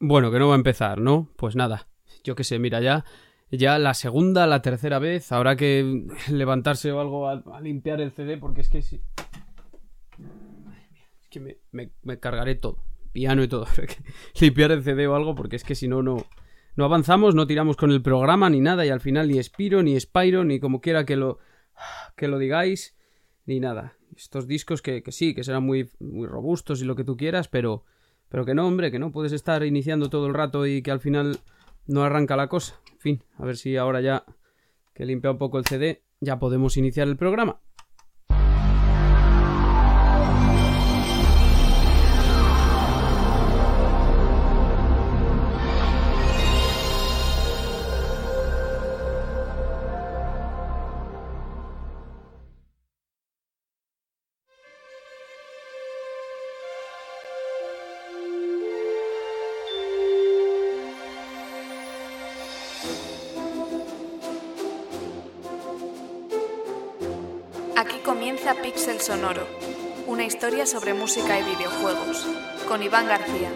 Bueno, que no va a empezar, ¿no? Pues nada, yo qué sé, mira, ya la segunda, la tercera vez, habrá que levantarse o algo a limpiar el CD porque es que si... Es que me cargaré todo, piano y todo, limpiar el CD o algo porque es que si no avanzamos, no tiramos con el programa ni nada y al final ni Spyro, ni Spyro, ni como quiera que lo digáis, ni nada. Estos discos que sí, que serán muy, muy robustos y lo que tú quieras, pero que no, hombre, que no puedes estar iniciando todo el rato y que al final no arranca la cosa. En fin, a ver si ahora ya que limpia un poco el CD ya podemos iniciar el programa. Aquí comienza Pixel Sonoro, una historia sobre música y videojuegos, con Iván García.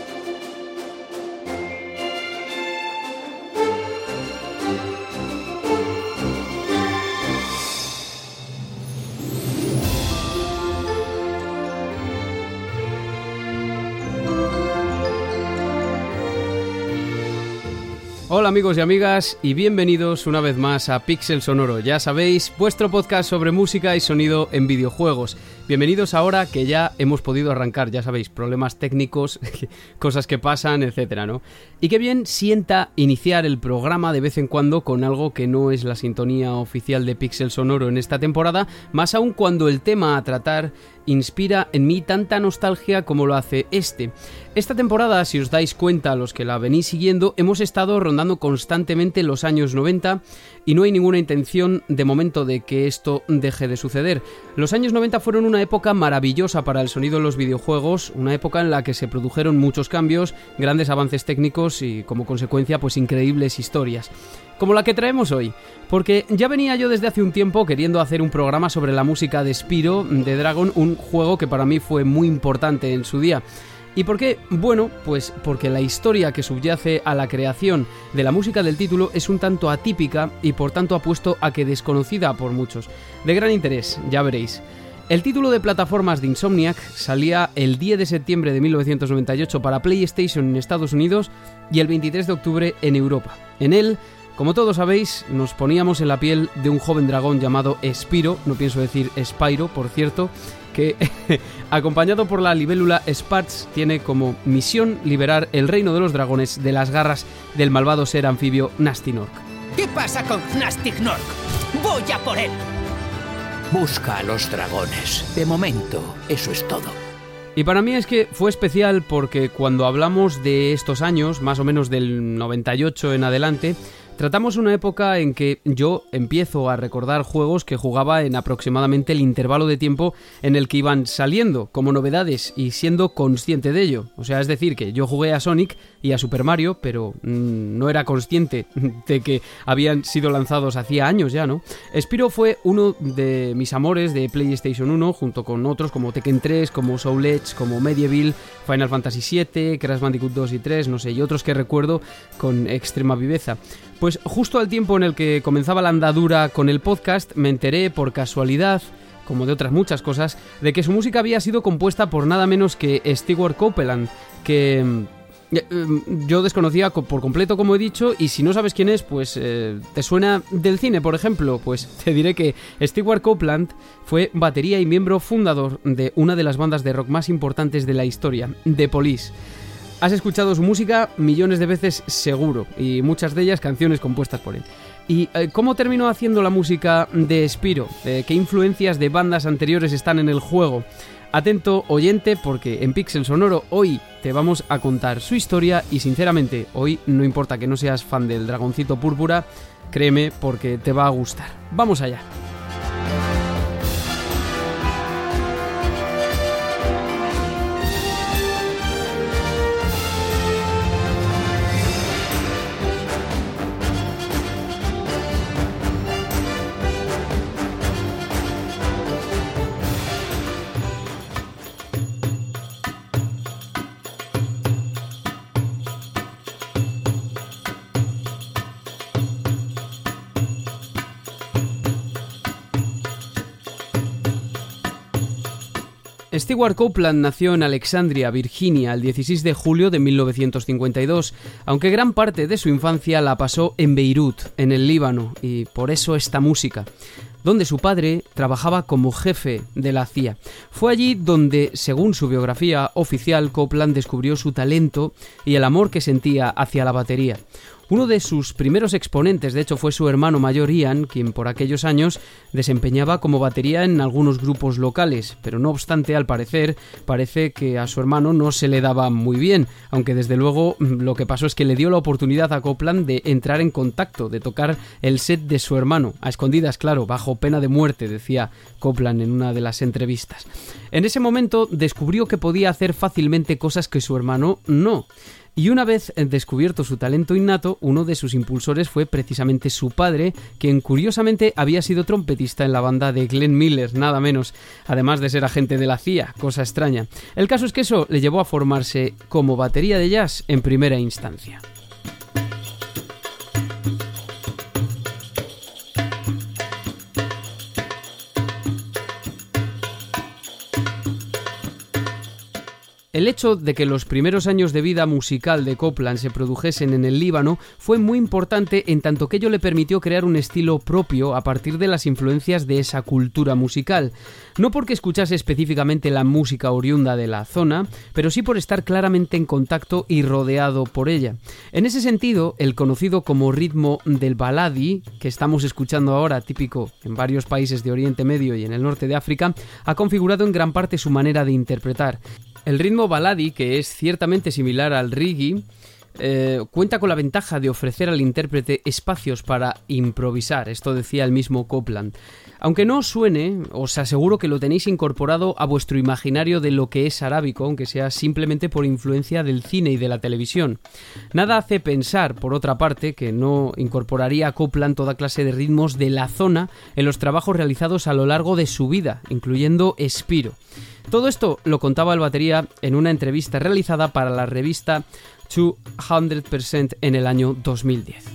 Hola amigos y amigas y bienvenidos una vez más a Pixel Sonoro, ya sabéis, vuestro podcast sobre música y sonido en videojuegos. Bienvenidos ahora que ya hemos podido arrancar, ya sabéis, problemas técnicos, cosas que pasan, etcétera, ¿no? Y qué bien sienta iniciar el programa de vez en cuando con algo que no es la sintonía oficial de Pixel Sonoro en esta temporada, más aún cuando el tema a tratar inspira en mí tanta nostalgia como lo hace este. Esta temporada, si os dais cuenta, los que la venís siguiendo, hemos estado rondando constantemente los años 90 y no hay ninguna intención de momento de que esto deje de suceder. Los años 90 fueron una época maravillosa para el sonido de los videojuegos, una época en la que se produjeron muchos cambios, grandes avances técnicos y como consecuencia pues increíbles historias. Como la que traemos hoy, porque ya venía yo desde hace un tiempo queriendo hacer un programa sobre la música de Spyro de Dragon, un juego que para mí fue muy importante en su día. ¿Y por qué? Bueno, pues porque la historia que subyace a la creación de la música del título es un tanto atípica y por tanto apuesto a que desconocida por muchos. De gran interés, ya veréis. El título de plataformas de Insomniac salía el 10 de septiembre de 1998 para PlayStation en Estados Unidos y el 23 de octubre en Europa. En él, como todos sabéis, nos poníamos en la piel de un joven dragón llamado Spyro, no pienso decir Spyro, por cierto, que acompañado por la libélula Spatz tiene como misión liberar el reino de los dragones de las garras del malvado ser anfibio Gnasty Gnorc. ¿Qué pasa con Gnasty Gnorc? ¡Voy a por él! Busca a los dragones. De momento, eso es todo. Y para mí es que fue especial porque cuando hablamos de estos años, más o menos del 98 en adelante, tratamos una época en que yo empiezo a recordar juegos que jugaba en aproximadamente el intervalo de tiempo en el que iban saliendo como novedades y siendo consciente de ello. O sea, es decir, que yo jugué a Sonic y a Super Mario, pero no era consciente de que habían sido lanzados hacía años ya, ¿no? Spyro fue uno de mis amores de PlayStation 1, junto con otros como Tekken 3, como Soul Edge, como Medieval, Final Fantasy VII, Crash Bandicoot 2 y 3, no sé, y otros que recuerdo con extrema viveza. Pues justo al tiempo en el que comenzaba la andadura con el podcast, me enteré por casualidad, como de otras muchas cosas, de que su música había sido compuesta por nada menos que Stewart Copeland, que yo desconocía por completo, como he dicho, y si no sabes quién es, pues te suena del cine, por ejemplo, pues te diré que Stewart Copeland fue batería y miembro fundador de una de las bandas de rock más importantes de la historia, The Police. Has escuchado su música millones de veces seguro, y muchas de ellas canciones compuestas por él. ¿Y cómo terminó haciendo la música de Spyro? ¿Qué influencias de bandas anteriores están en el juego? Atento oyente, porque en Pixel Sonoro hoy te vamos a contar su historia y sinceramente hoy no importa que no seas fan del Dragoncito Púrpura, créeme porque te va a gustar. ¡Vamos allá! Stewart Copeland nació en Alexandria, Virginia, el 16 de julio de 1952, aunque gran parte de su infancia la pasó en Beirut, en el Líbano, y por eso esta música, donde su padre trabajaba como jefe de la CIA. Fue allí donde, según su biografía oficial, Copeland descubrió su talento y el amor que sentía hacia la batería. Uno de sus primeros exponentes, de hecho, fue su hermano mayor Ian, quien por aquellos años desempeñaba como batería en algunos grupos locales, pero no obstante, al parecer, parece que a su hermano no se le daba muy bien, aunque desde luego lo que pasó es que le dio la oportunidad a Copeland de entrar en contacto, de tocar el set de su hermano, a escondidas, claro, bajo pena de muerte, decía Copeland en una de las entrevistas. En ese momento descubrió que podía hacer fácilmente cosas que su hermano no. Y una vez descubierto su talento innato, uno de sus impulsores fue precisamente su padre, quien curiosamente había sido trompetista en la banda de Glenn Miller, nada menos, además de ser agente de la CIA, cosa extraña. El caso es que eso le llevó a formarse como batería de jazz en primera instancia. El hecho de que los primeros años de vida musical de Copeland se produjesen en el Líbano fue muy importante en tanto que ello le permitió crear un estilo propio a partir de las influencias de esa cultura musical. No porque escuchase específicamente la música oriunda de la zona, pero sí por estar claramente en contacto y rodeado por ella. En ese sentido, el conocido como ritmo del baladi, que estamos escuchando ahora, típico en varios países de Oriente Medio y en el norte de África, ha configurado en gran parte su manera de interpretar. El ritmo baladi, que es ciertamente similar al reggae, cuenta con la ventaja de ofrecer al intérprete espacios para improvisar, esto decía el mismo Copeland. Aunque no os suene, os aseguro que lo tenéis incorporado a vuestro imaginario de lo que es arábico, aunque sea simplemente por influencia del cine y de la televisión. Nada hace pensar, por otra parte, que no incorporaría a Copeland toda clase de ritmos de la zona en los trabajos realizados a lo largo de su vida, incluyendo Spiro. Todo esto lo contaba el batería en una entrevista realizada para la revista 200% en el año 2010.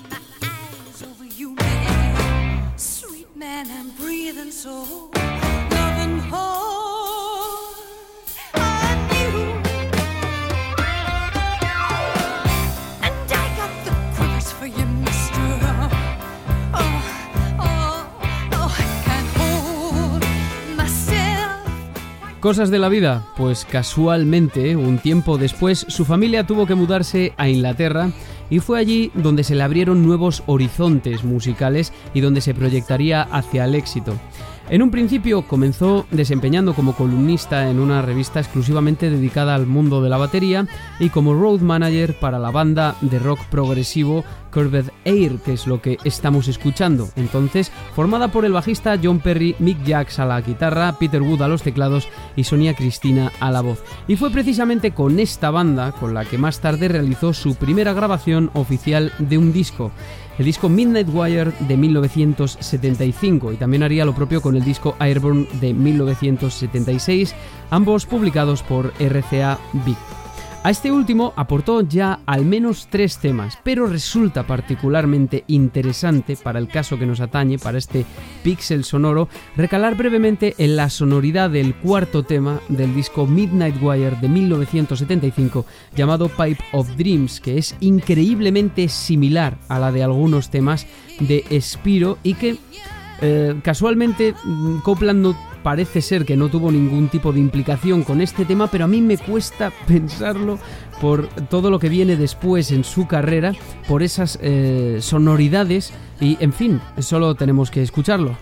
¿Cosas de la vida? Pues casualmente, un tiempo después, su familia tuvo que mudarse a Inglaterra y fue allí donde se le abrieron nuevos horizontes musicales y donde se proyectaría hacia el éxito. En un principio comenzó desempeñando como columnista en una revista exclusivamente dedicada al mundo de la batería y como road manager para la banda de rock progresivo Curved Air, que es lo que estamos escuchando. Entonces, formada por el bajista John Perry, Mick Jaggs a la guitarra, Peter Wood a los teclados y Sonia Cristina a la voz. Y fue precisamente con esta banda con la que más tarde realizó su primera grabación oficial de un disco. El disco Midnight Wire de 1975, y también haría lo propio con el disco Airborne de 1976, ambos publicados por RCA Victor. A este último aportó ya al menos 3 temas, pero resulta particularmente interesante para el caso que nos atañe, para este Pixel sonoro, recalar brevemente en la sonoridad del cuarto tema del disco Midnight Wire de 1975, llamado Pipe of Dreams, que es increíblemente similar a la de algunos temas de Spiro y que casualmente Copeland no parece ser que no tuvo ningún tipo de implicación con este tema, pero a mí me cuesta pensarlo por todo lo que viene después en su carrera, por esas sonoridades y, en fin, solo tenemos que escucharlo.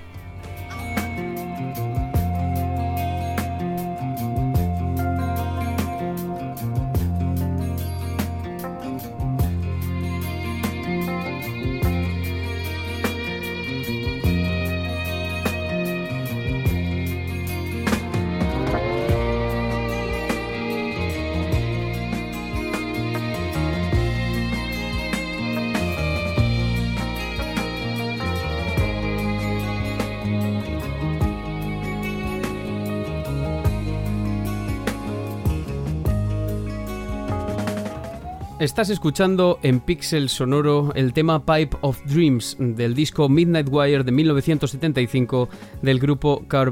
Estás escuchando en Pixel Sonoro el tema Pipe of Dreams del disco Midnight Wire de 1975 del grupo Curved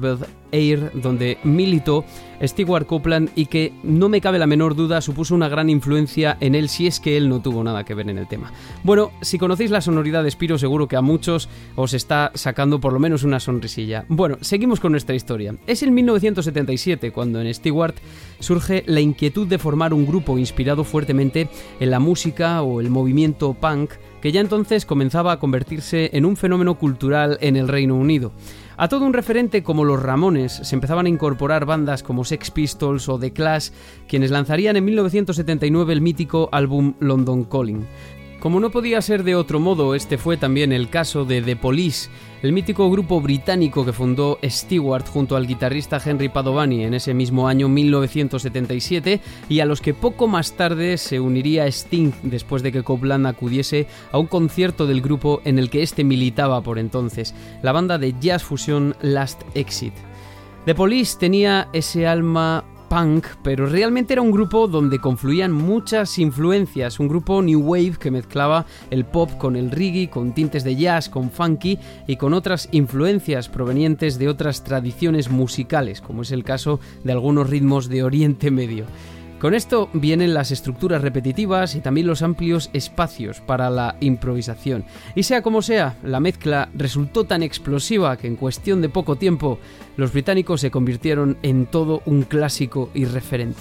Air, donde militó Stewart Copeland y que no me cabe la menor duda supuso una gran influencia en él, si es que él no tuvo nada que ver en el tema. Bueno, si conocéis la sonoridad de Spyro, seguro que a muchos os está sacando por lo menos una sonrisilla. Bueno, seguimos con nuestra historia. Es en 1977 cuando en Stewart surge la inquietud de formar un grupo inspirado fuertemente en la música o el movimiento punk, que ya entonces comenzaba a convertirse en un fenómeno cultural en el Reino Unido. A todo un referente como los Ramones se empezaban a incorporar bandas como Sex Pistols o The Clash, quienes lanzarían en 1979 el mítico álbum London Calling. Como no podía ser de otro modo, este fue también el caso de The Police, el mítico grupo británico que fundó Stewart junto al guitarrista Henry Padovani en ese mismo año 1977 y a los que poco más tarde se uniría Sting después de que Copeland acudiese a un concierto del grupo en el que este militaba por entonces, la banda de jazz fusión Last Exit. The Police tenía ese alma punk, pero realmente era un grupo donde confluían muchas influencias, un grupo new wave que mezclaba el pop con el reggae, con tintes de jazz, con funky y con otras influencias provenientes de otras tradiciones musicales, como es el caso de algunos ritmos de Oriente Medio. Con esto vienen las estructuras repetitivas y también los amplios espacios para la improvisación. Y sea como sea, la mezcla resultó tan explosiva que en cuestión de poco tiempo los británicos se convirtieron en todo un clásico y referente.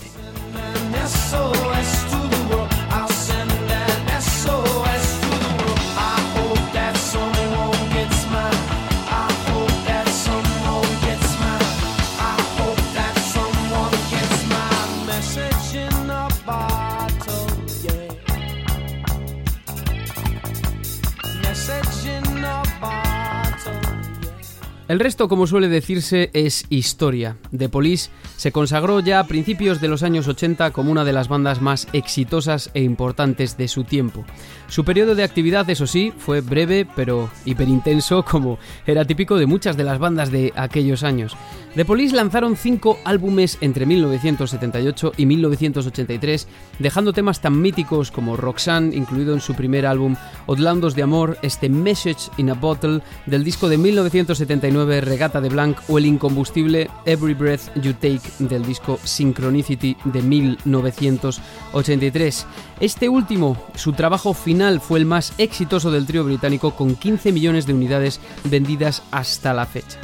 El resto, como suele decirse, es historia. The Police se consagró ya a principios de los años 80 como una de las bandas más exitosas e importantes de su tiempo. Su periodo de actividad, eso sí, fue breve pero hiperintenso, como era típico de muchas de las bandas de aquellos años. The Police lanzaron 5 álbumes entre 1978 y 1983, dejando temas tan míticos como Roxanne, incluido en su primer álbum, Outlandos de Amor, este Message in a Bottle del disco de 1979, Regata de Blanc, o el incombustible Every Breath You Take del disco Synchronicity de 1983. Este último, su trabajo final, fue el más exitoso del trío británico, con 15 millones de unidades vendidas hasta la fecha.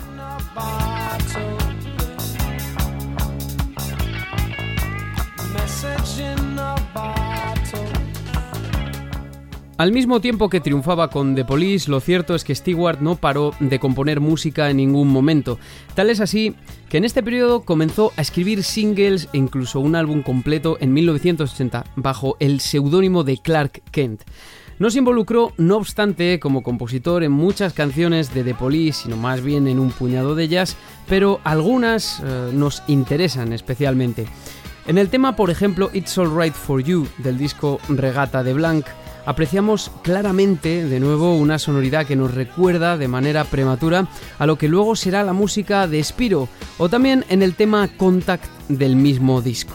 Al mismo tiempo que triunfaba con The Police, lo cierto es que Stewart no paró de componer música en ningún momento. Tal es así que en este periodo comenzó a escribir singles e incluso un álbum completo en 1980 bajo el seudónimo de Clark Kent. No se involucró, no obstante, como compositor en muchas canciones de The Police, sino más bien en un puñado de ellas, pero algunas nos interesan especialmente. En el tema, por ejemplo, It's All Right For You del disco Regata de Blanc, apreciamos claramente de nuevo una sonoridad que nos recuerda de manera prematura a lo que luego será la música de Spyro, o también en el tema Contact del mismo disco.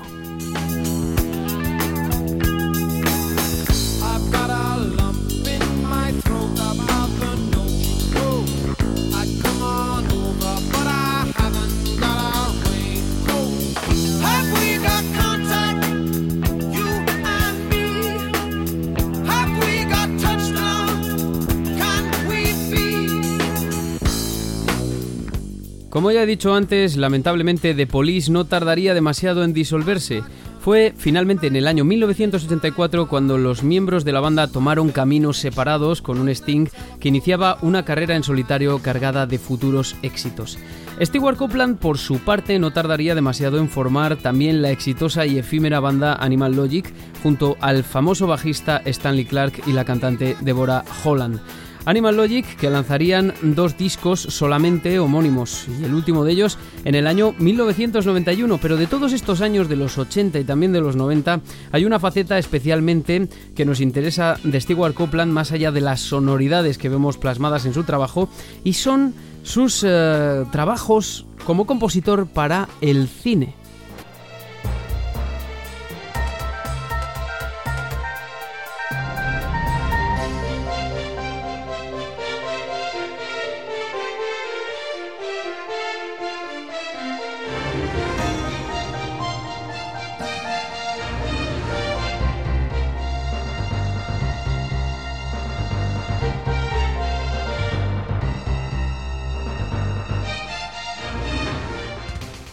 Como ya he dicho antes, lamentablemente The Police no tardaría demasiado en disolverse. Fue finalmente en el año 1984 cuando los miembros de la banda tomaron caminos separados, con un Sting que iniciaba una carrera en solitario cargada de futuros éxitos. Stewart Copeland, por su parte, no tardaría demasiado en formar también la exitosa y efímera banda Animal Logic, junto al famoso bajista Stanley Clarke y la cantante Deborah Holland. Animal Logic, que lanzarían 2 discos solamente homónimos, y el último de ellos en el año 1991, pero de todos estos años de los 80 y también de los 90 hay una faceta especialmente que nos interesa de Stewart Copeland, más allá de las sonoridades que vemos plasmadas en su trabajo, y son sus trabajos como compositor para el cine.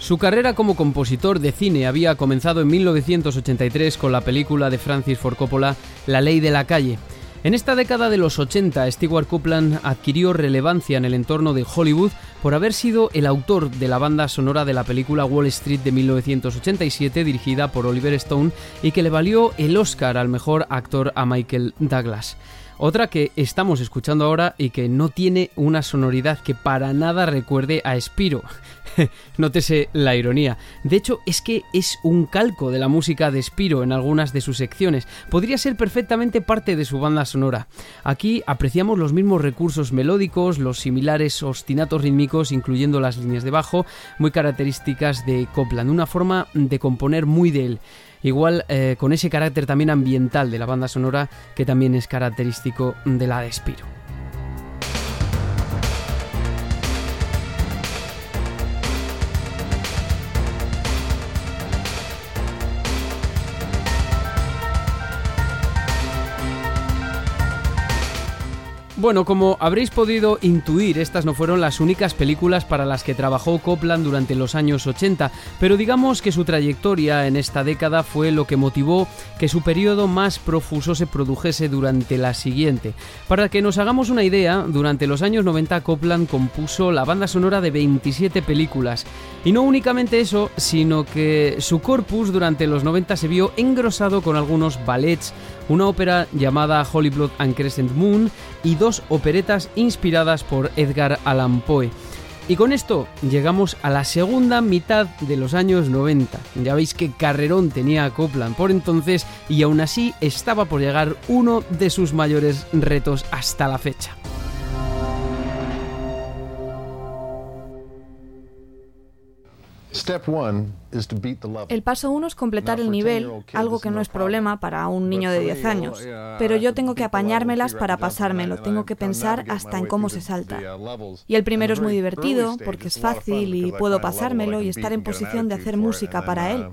Su carrera como compositor de cine había comenzado en 1983 con la película de Francis Ford Coppola, La ley de la calle. En esta década de los 80, Stewart Copeland adquirió relevancia en el entorno de Hollywood por haber sido el autor de la banda sonora de la película Wall Street de 1987, dirigida por Oliver Stone, y que le valió el Oscar al mejor actor a Michael Douglas. Otra que estamos escuchando ahora y que no tiene una sonoridad que para nada recuerde a Spyro. Nótese la ironía. De hecho, es que es un calco de la música de Spyro en algunas de sus secciones. Podría ser perfectamente parte de su banda sonora. Aquí apreciamos los mismos recursos melódicos, los similares ostinatos rítmicos, incluyendo las líneas de bajo, muy características de Copland. Una forma de componer muy de él. Igual con ese carácter también ambiental de la banda sonora, que también es característico de la de Spyro. Bueno, como habréis podido intuir, estas no fueron las únicas películas para las que trabajó Copland durante los años 80, pero digamos que su trayectoria en esta década fue lo que motivó que su periodo más profuso se produjese durante la siguiente. Para que nos hagamos una idea, durante los años 90 Copland compuso la banda sonora de 27 películas. Y no únicamente eso, sino que su corpus durante los 90 se vio engrosado con algunos ballets, una ópera llamada Holy Blood and Crescent Moon y 2 operetas inspiradas por Edgar Allan Poe. Y con esto llegamos a la segunda mitad de los años 90. Ya veis qué carrerón tenía Copland por entonces, y aún así estaba por llegar uno de sus mayores retos hasta la fecha. El paso 1 es completar el nivel, algo que no es problema para un niño de 10 años. Pero yo tengo que apañármelas para pasármelo, tengo que pensar hasta en cómo se salta. Y el primero es muy divertido, porque es fácil y puedo pasármelo y estar en posición de hacer música para él.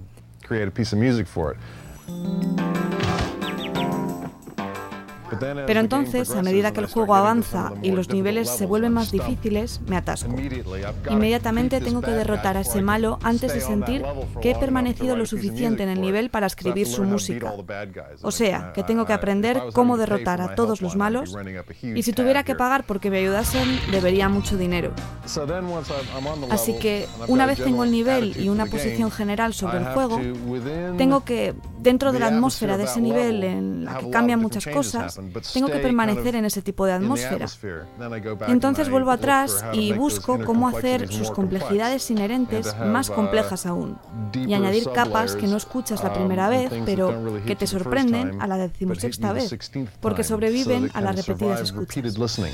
Pero entonces, a medida que el juego avanza y los niveles se vuelven más difíciles, me atasco. Inmediatamente tengo que derrotar a ese malo antes de sentir que he permanecido lo suficiente en el nivel para escribir su música. O sea, que tengo que aprender cómo derrotar a todos los malos, y si tuviera que pagar porque me ayudasen, debería mucho dinero. Así que, una vez tengo el nivel y una posición general sobre el juego, tengo que, dentro de la atmósfera de ese nivel en la que cambian muchas cosas, tengo que permanecer en ese tipo de atmósfera. Entonces vuelvo atrás y busco cómo hacer sus complejidades inherentes más complejas aún, y añadir capas que no escuchas la primera vez, pero que te sorprenden a la 16ª vez, porque sobreviven a las repetidas escuchas.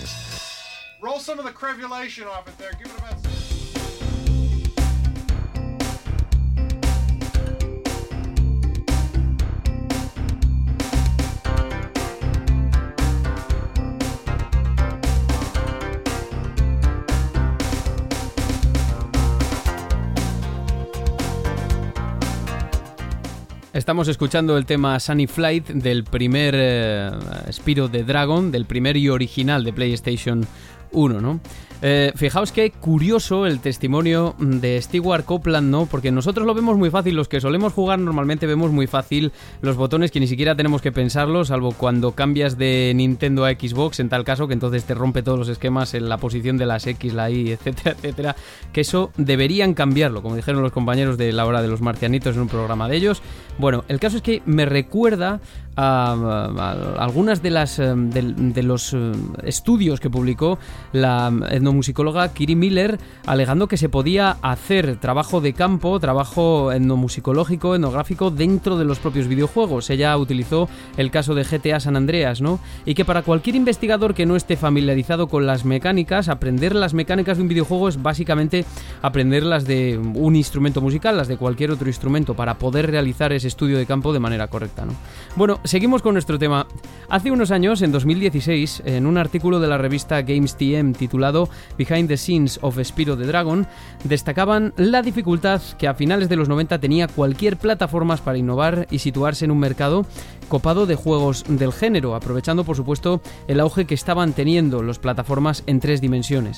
Estamos escuchando el tema Sunny Flight del primer Spyro the Dragon, del primer y original de PlayStation 1, ¿no? Fijaos qué curioso el testimonio de Stewart Copeland, ¿no? Porque nosotros lo vemos muy fácil, los que solemos jugar normalmente vemos muy fácil los botones, que ni siquiera tenemos que pensarlo, salvo cuando cambias de Nintendo a Xbox, en tal caso, que entonces te rompe todos los esquemas en la posición de las X, la Y, etcétera, etcétera, que eso deberían cambiarlo, como dijeron los compañeros de La Hora de los Marcianitos en un programa de ellos. Bueno, el caso es que me recuerda a algunas de los estudios que publicó la etnomusicóloga Kiri Miller, alegando que se podía hacer trabajo de campo, trabajo etnomusicológico, etnográfico dentro de los propios videojuegos. Ella utilizó el caso de GTA San Andreas, ¿no? Y que para cualquier investigador que no esté familiarizado con las mecánicas, aprender las mecánicas de un videojuego es básicamente aprender las de un instrumento musical, las de cualquier otro instrumento, para poder realizar ese estudio de campo de manera correcta, ¿no? Bueno, seguimos con nuestro tema. Hace unos años, en 2016, en un artículo de la revista Games TM titulado Behind the Scenes of Spyro the Dragon, destacaban la dificultad que a finales de los 90 tenía cualquier plataforma para innovar y situarse en un mercado copado de juegos del género, aprovechando por supuesto el auge que estaban teniendo las plataformas en 3 dimensiones.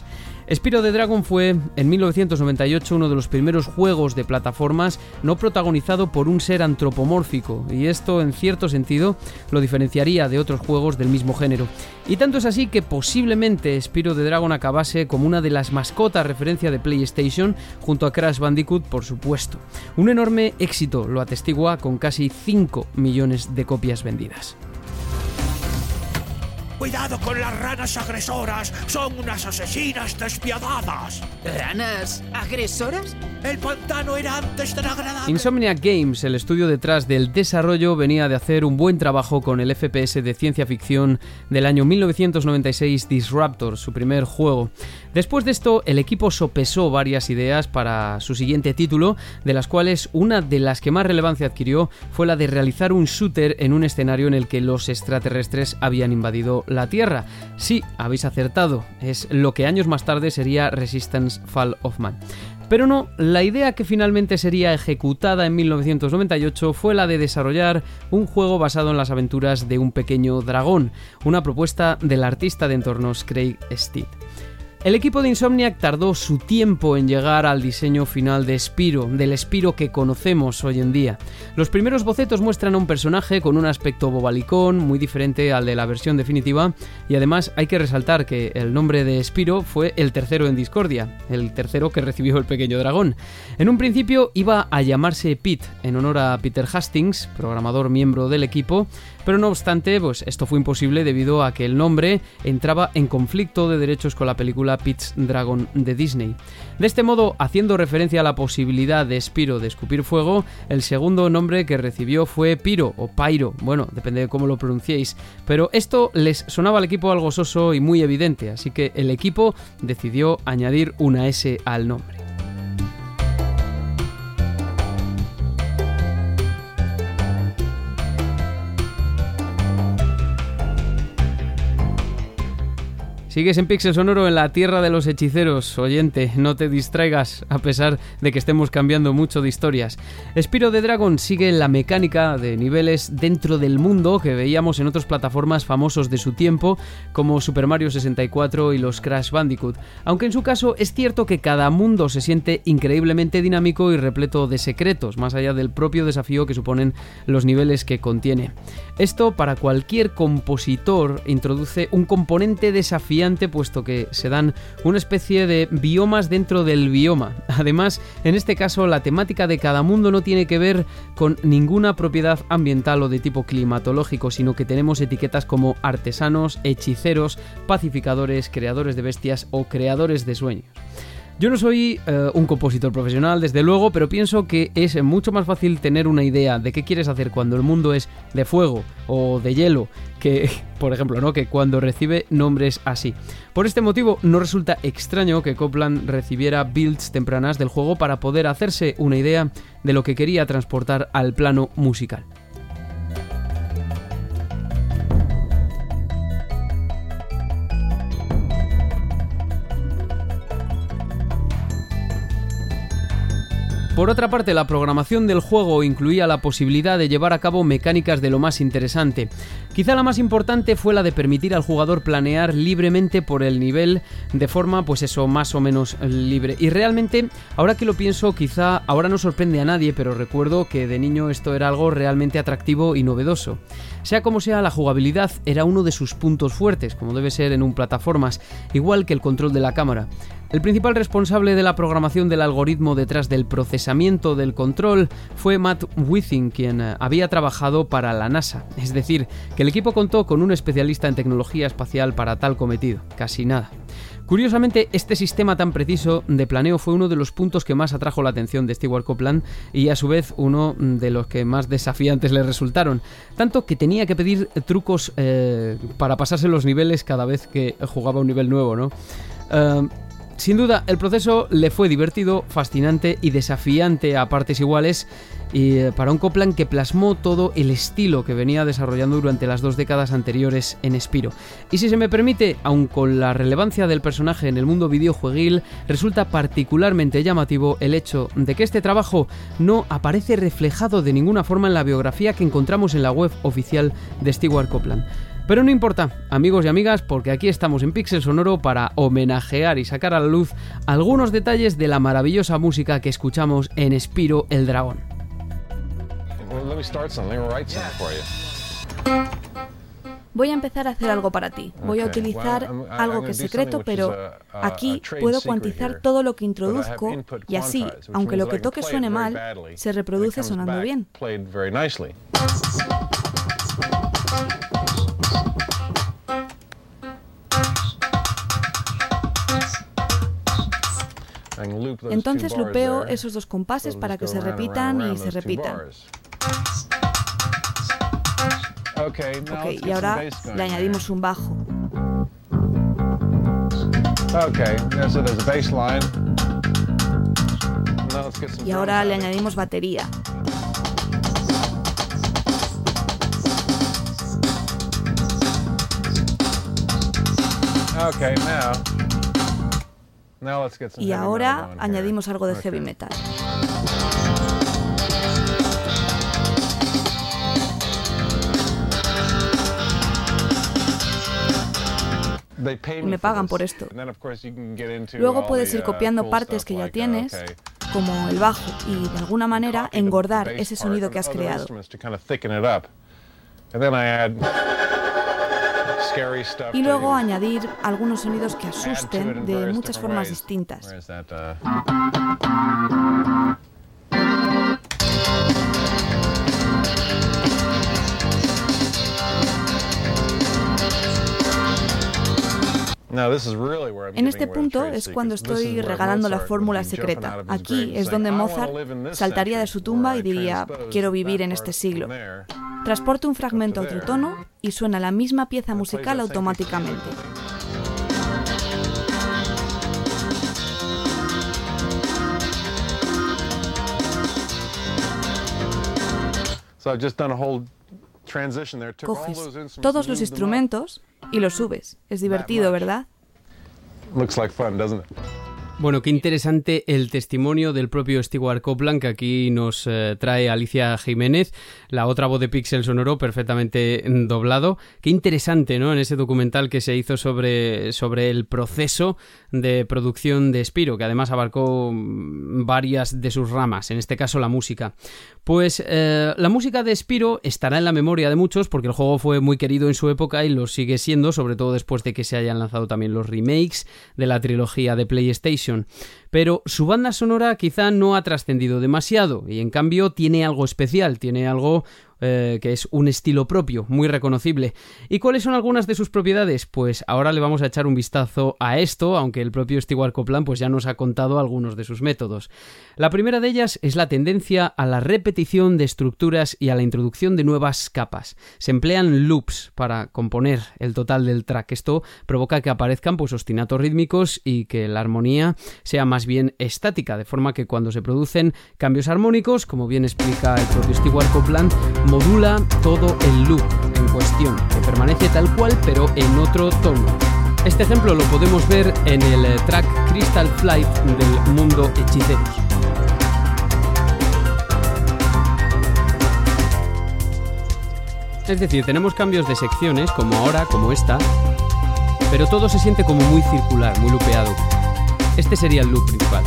Spyro the Dragon fue, en 1998, uno de los primeros juegos de plataformas no protagonizado por un ser antropomórfico, y esto, en cierto sentido, lo diferenciaría de otros juegos del mismo género. Y tanto es así que posiblemente Spyro the Dragon acabase como una de las mascotas referencia de PlayStation, junto a Crash Bandicoot, por supuesto. Un enorme éxito lo atestigua con casi 5 millones de copias vendidas. ¡Cuidado con las ranas agresoras! ¡Son unas asesinas despiadadas! ¿Ranas agresoras? El pantano era antes tan agradable. Insomniac Games, el estudio detrás del desarrollo, venía de hacer un buen trabajo con el FPS de ciencia ficción del año 1996 Disruptor, su primer juego. Después de esto, el equipo sopesó varias ideas para su siguiente título, de las cuales una de las que más relevancia adquirió fue la de realizar un shooter en un escenario en el que los extraterrestres habían invadido la Tierra. Sí, habéis acertado, es lo que años más tarde sería Resistance Fall of Man. Pero no, la idea que finalmente sería ejecutada en 1998 fue la de desarrollar un juego basado en las aventuras de un pequeño dragón, una propuesta del artista de entornos Craig Steed. El equipo de Insomniac tardó su tiempo en llegar al diseño final de Spyro, del Spyro que conocemos hoy en día. Los primeros bocetos muestran a un personaje con un aspecto bobalicón, muy diferente al de la versión definitiva, y además hay que resaltar que el nombre de Spyro fue el tercero en discordia, el tercero que recibió el pequeño dragón. En un principio iba a llamarse Pete, en honor a Peter Hastings, programador miembro del equipo, pero no obstante, pues esto fue imposible debido a que el nombre entraba en conflicto de derechos con la película Pete's Dragon de Disney. De este modo, haciendo referencia a la posibilidad de Spyro de escupir fuego, el segundo nombre que recibió fue Pyro o Pyro, bueno, depende de cómo lo pronunciéis, pero esto les sonaba al equipo algo soso y muy evidente, así que el equipo decidió añadir una S al nombre. Sigues en Pixel Sonoro en la tierra de los hechiceros. Oyente, no te distraigas a pesar de que estemos cambiando mucho de historias. Spyro the Dragon sigue la mecánica de niveles dentro del mundo que veíamos en otras plataformas famosos de su tiempo, como Super Mario 64 y los Crash Bandicoot, aunque en su caso es cierto que cada mundo se siente increíblemente dinámico y repleto de secretos, más allá del propio desafío que suponen los niveles que contiene. Esto, para cualquier compositor, introduce un componente desafiante, puesto que se dan una especie de biomas dentro del bioma. Además, en este caso, la temática de cada mundo no tiene que ver con ninguna propiedad ambiental o de tipo climatológico, sino que tenemos etiquetas como artesanos, hechiceros, pacificadores, creadores de bestias o creadores de sueños. Yo no soy un compositor profesional, desde luego, pero pienso que es mucho más fácil tener una idea de qué quieres hacer cuando el mundo es de fuego o de hielo, que, por ejemplo, ¿no?, que cuando recibe nombres así. Por este motivo, no resulta extraño que Copland recibiera builds tempranas del juego para poder hacerse una idea de lo que quería transportar al plano musical. Por otra parte, la programación del juego incluía la posibilidad de llevar a cabo mecánicas de lo más interesante. Quizá la más importante fue la de permitir al jugador planear libremente por el nivel de forma, pues eso, más o menos libre. Y realmente, ahora que lo pienso, quizá ahora no sorprende a nadie, pero recuerdo que de niño esto era algo realmente atractivo y novedoso. Sea como sea, la jugabilidad era uno de sus puntos fuertes, como debe ser en un plataformas, igual que el control de la cámara. El principal responsable de la programación del algoritmo detrás del procesamiento del control fue Matt Withing, quien había trabajado para la NASA. Es decir, que el equipo contó con un especialista en tecnología espacial para tal cometido. Casi nada. Curiosamente, este sistema tan preciso de planeo fue uno de los puntos que más atrajo la atención de Stewart Copeland y a su vez uno de los que más desafiantes le resultaron, tanto que tenía que pedir trucos para pasarse los niveles cada vez que jugaba un nivel nuevo, ¿no? Sin duda, el proceso le fue divertido, fascinante y desafiante a partes iguales, y para un Copland que plasmó todo el estilo que venía desarrollando durante las 2 décadas anteriores en Spyro. Y si se me permite, aun con la relevancia del personaje en el mundo videojueguil, resulta particularmente llamativo el hecho de que este trabajo no aparece reflejado de ninguna forma en la biografía que encontramos en la web oficial de Stewart Copeland. Pero no importa, amigos y amigas, porque aquí estamos en Pixel Sonoro para homenajear y sacar a la luz algunos detalles de la maravillosa música que escuchamos en Spyro el Dragón. Voy a empezar a hacer algo para ti. Voy a utilizar algo que es secreto, pero aquí puedo cuantizar todo lo que introduzco y así, aunque lo que toque suene mal, se reproduce sonando bien. Entonces lupeo esos dos compases para que se repitan y se repitan. Ok, y ahora le añadimos un bajo. Y ahora le añadimos batería. Y ahora añadimos algo de heavy metal. Y me pagan por esto. Luego puedes ir copiando partes que ya tienes, como el bajo, y de alguna manera engordar ese sonido que has creado. Y luego añadir algunos sonidos que asusten de muchas formas distintas. En este punto es cuando estoy regalando la fórmula secreta. Aquí es donde Mozart saltaría de su tumba y diría: quiero vivir en este siglo. Transporta un fragmento a otro tono y suena la misma pieza musical automáticamente. Coges todos los instrumentos y los subes. Es divertido, ¿verdad? Bueno, qué interesante el testimonio del propio Stewart Copeland que aquí nos trae Alicia Jiménez, la otra voz de Pixel Sonoro perfectamente doblado. Qué interesante, ¿no? En ese documental que se hizo sobre el proceso de producción de Spyro, que además abarcó varias de sus ramas, en este caso la música. Pues la música de Spyro estará en la memoria de muchos porque el juego fue muy querido en su época y lo sigue siendo, sobre todo después de que se hayan lanzado también los remakes de la trilogía de PlayStation. Pero su banda sonora quizá no ha trascendido demasiado y en cambio tiene algo especial, tiene algo que es un estilo propio, muy reconocible. ¿Y cuáles son algunas de sus propiedades? Pues ahora le vamos a echar un vistazo a esto, aunque el propio Stewart Copeland pues ya nos ha contado algunos de sus métodos. La primera de ellas es la tendencia a la repetición de estructuras y a la introducción de nuevas capas. Se emplean loops para componer el total del track. Esto provoca que aparezcan pues ostinatos rítmicos y que la armonía sea más bien estática, de forma que cuando se producen cambios armónicos, como bien explica el propio Stewart Copeland, modula todo el loop en cuestión, que permanece tal cual pero en otro tono. Este ejemplo lo podemos ver en el track Crystal Flight del Mundo Hechiceros. Es decir, tenemos cambios de secciones, como ahora, como esta, pero todo se siente como muy circular, muy loopeado. Este sería el loop principal.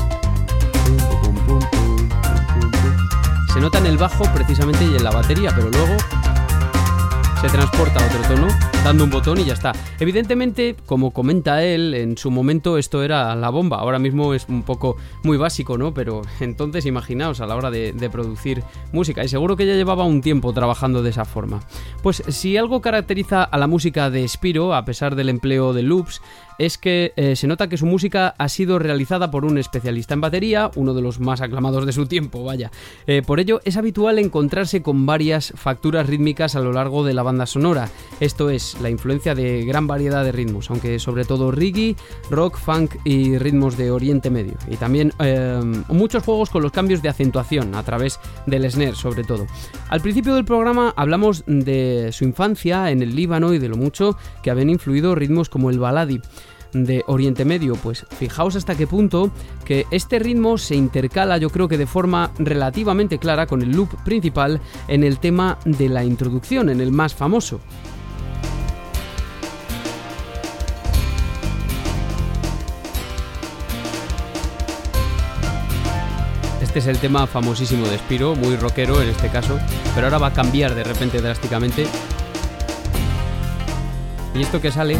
Se nota en el bajo precisamente y en la batería, pero luego se transporta a otro tono dando un botón y ya está. Evidentemente, como comenta él, en su momento esto era la bomba. Ahora mismo es un poco muy básico, ¿no? Pero entonces imaginaos a la hora de producir música. Y seguro que ya llevaba un tiempo trabajando de esa forma. Pues si algo caracteriza a la música de Spyro, a pesar del empleo de loops, es que se nota que su música ha sido realizada por un especialista en batería, uno de los más aclamados de su tiempo, vaya. Por ello, es habitual encontrarse con varias facturas rítmicas a lo largo de la banda sonora. Esto es, la influencia de gran variedad de ritmos, aunque sobre todo reggae, rock, funk y ritmos de Oriente Medio. Y también muchos juegos con los cambios de acentuación a través del snare, sobre todo. Al principio del programa hablamos de su infancia en el Líbano y de lo mucho que habían influido ritmos como el baladi de Oriente Medio. Pues fijaos hasta qué punto que este ritmo se intercala, yo creo que de forma relativamente clara, con el loop principal en el tema de la introducción, en el más famoso. Este es el tema famosísimo de Spyro, muy rockero en este caso, pero ahora va a cambiar de repente drásticamente. Y esto que sale...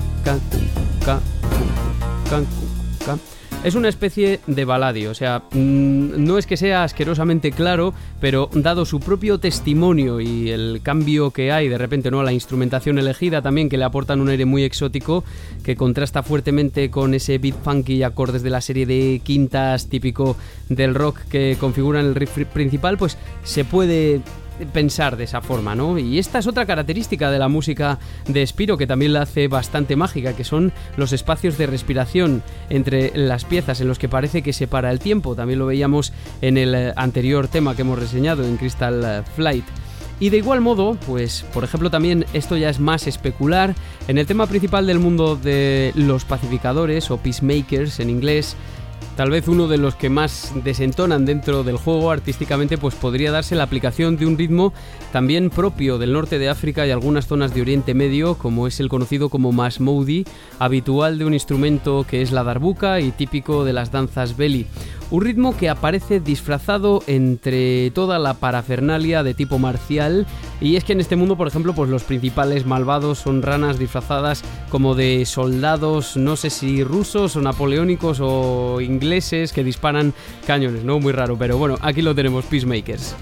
Es una especie de baladio, o sea, no es que sea asquerosamente claro, pero dado su propio testimonio y el cambio que hay de repente, ¿no?, la instrumentación elegida también, que le aportan un aire muy exótico, que contrasta fuertemente con ese beat funky y acordes de la serie de quintas típico del rock que configuran el riff principal, pues se puede pensar de esa forma, ¿no? Y esta es otra característica de la música de Spyro que también la hace bastante mágica, que son los espacios de respiración entre las piezas en los que parece que se para el tiempo. También lo veíamos en el anterior tema que hemos reseñado, en Crystal Flight. Y de igual modo, pues por ejemplo también esto ya es más especular, en el tema principal del mundo de los pacificadores o peacemakers en inglés, tal vez uno de los que más desentonan dentro del juego artísticamente, pues podría darse la aplicación de un ritmo también propio del norte de África y algunas zonas de Oriente Medio, como es el conocido como masmoudi, habitual de un instrumento que es la darbuka y típico de las danzas beli. Un ritmo que aparece disfrazado entre toda la parafernalia de tipo marcial, y es que en este mundo, por ejemplo, pues los principales malvados son ranas disfrazadas como de soldados, no sé si rusos o napoleónicos o ingleses, que disparan cañones, ¿no? Muy raro, pero bueno, aquí lo tenemos, Peacemakers.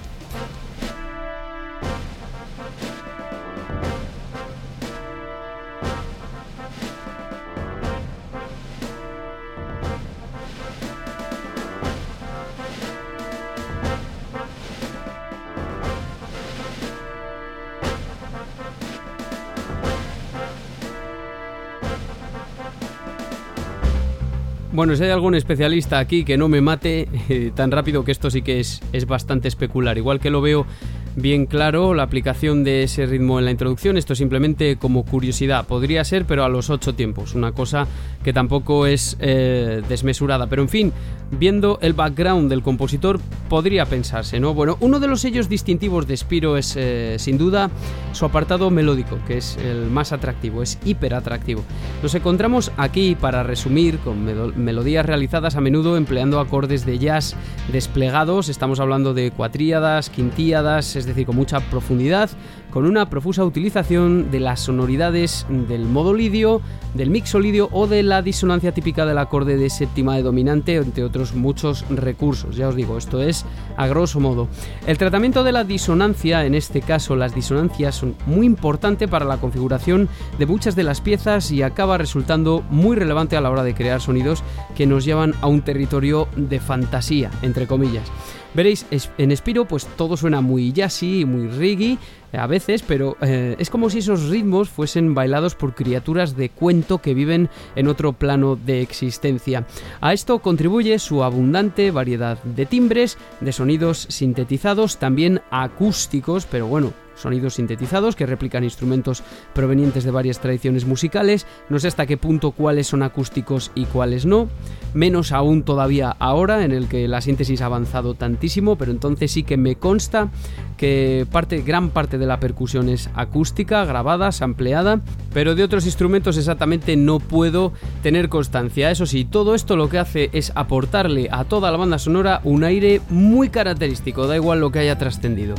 Bueno, si hay algún especialista aquí que no me mate tan rápido, que esto sí que es bastante especular. Igual que lo veo bien claro, la aplicación de ese ritmo en la introducción, esto simplemente como curiosidad. Podría ser, pero a los 8 tiempos. Una cosa que tampoco es desmesurada. Pero en fin, viendo el background del compositor, podría pensarse, ¿no? Bueno, uno de los sellos distintivos de Spyro es, sin duda, su apartado melódico, que es el más atractivo, es hiper atractivo. Nos encontramos aquí, para resumir, con melodías realizadas a menudo empleando acordes de jazz desplegados. Estamos hablando de cuatríadas, quintíadas, es decir, con mucha profundidad, con una profusa utilización de las sonoridades del modo lidio, del mixolidio o de la disonancia típica del acorde de séptima de dominante, entre otros muchos recursos. Ya os digo, esto es a grosso modo. El tratamiento de la disonancia, en este caso las disonancias, son muy importante para la configuración de muchas de las piezas y acaba resultando muy relevante a la hora de crear sonidos que nos llevan a un territorio de fantasía, entre comillas. Veréis, en Spyro pues todo suena muy jazzy, muy reggae a veces, pero es como si esos ritmos fuesen bailados por criaturas de cuento que viven en otro plano de existencia. A esto contribuye su abundante variedad de timbres, de sonidos sintetizados, también acústicos, pero bueno, sonidos sintetizados que replican instrumentos provenientes de varias tradiciones musicales. No sé hasta qué punto cuáles son acústicos y cuáles no, menos aún todavía ahora, en el que la síntesis ha avanzado tantísimo, pero entonces sí que me consta que gran parte de la percusión es acústica, grabada, sampleada, pero de otros instrumentos exactamente no puedo tener constancia. Eso sí, todo esto lo que hace es aportarle a toda la banda sonora un aire muy característico, da igual lo que haya trascendido.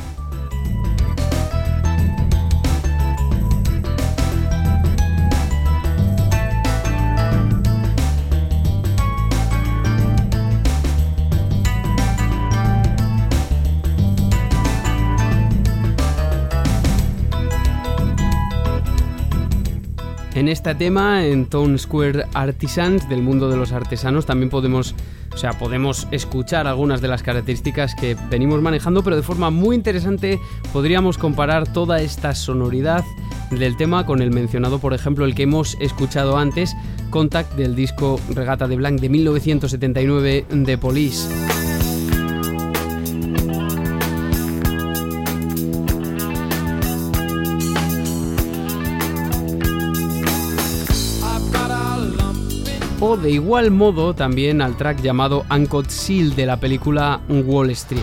En este tema, en Town Square Artisans, del mundo de los artesanos, también podemos escuchar algunas de las características que venimos manejando, pero de forma muy interesante podríamos comparar toda esta sonoridad del tema con el mencionado, por ejemplo, el que hemos escuchado antes, Contact, del disco Regatta de Blanc de 1979 de Police. O de igual modo también al track llamado Uncut Seal de la película Wall Street.